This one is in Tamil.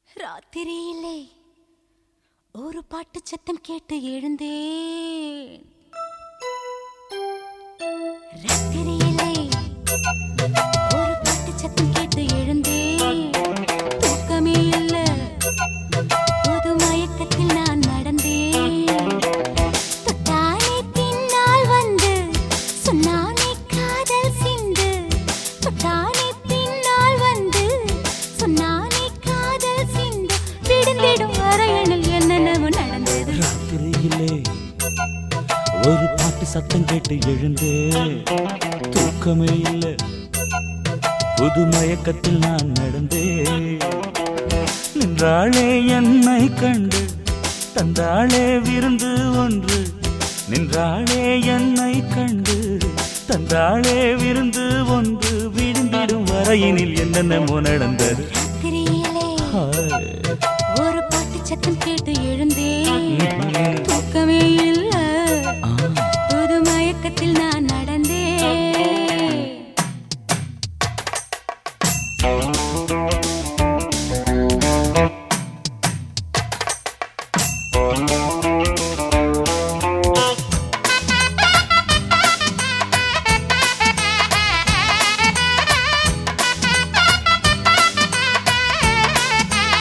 ராத்திரியிலே ஒரு பாட்டு சத்தம் கேட்டு எழுந்தேன். ராத்திரியிலே ஒரு பாட்டு சத்தம் கேட்டு எழுந்தேன். தூக்கமே இல்ல, புது மயக்கத்தில் நான் நடந்தேன். தொட்டானே பின்னால் வந்து சொன்னானே காதல் சிந்து. தொட்டானே பின்னால் வந்து சொன்னானே காதல் சிந்து. விடுந்திடும் வரையணில் என்னென்னவோ நடந்தது. ராத்திரியிலே ஒரு பாட்டு சத்தம் கேட்டு எழுந்தே. தூக்கமே இல்ல, புது மயக்கத்தில் நான் நடந்தேன். நின்றாளே என்னை கண்டு தந்தாளே விருந்து ஒன்று. நின்றாளே என்னை கண்டு தந்தாளே விருந்து ஒன்று. விழுந்திடும் வரையினில் என்னென்னமோ நடந்தது. ராத்திரியிலே ஒரு பாட்டு சத்தம் கேட்டு